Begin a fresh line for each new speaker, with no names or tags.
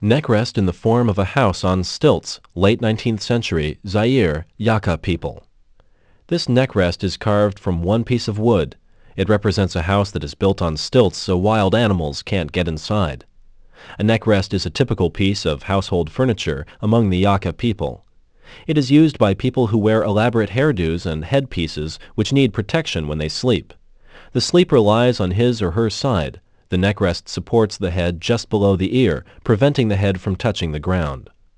Neckrest in the form of a house on stilts, late 19th century, Zaire, Yaka people. This neckrest is carved from one piece of wood. It represents a house that is built on stilts so wild animals can't get inside. A neckrest is a typical piece of household furniture among the Yaka people. It is used by people who wear elaborate hairdos and headpieces which need protection when they sleep. The sleeper lies on his or her side. The neckrest supports the head just below the ear, preventing the head from touching the ground.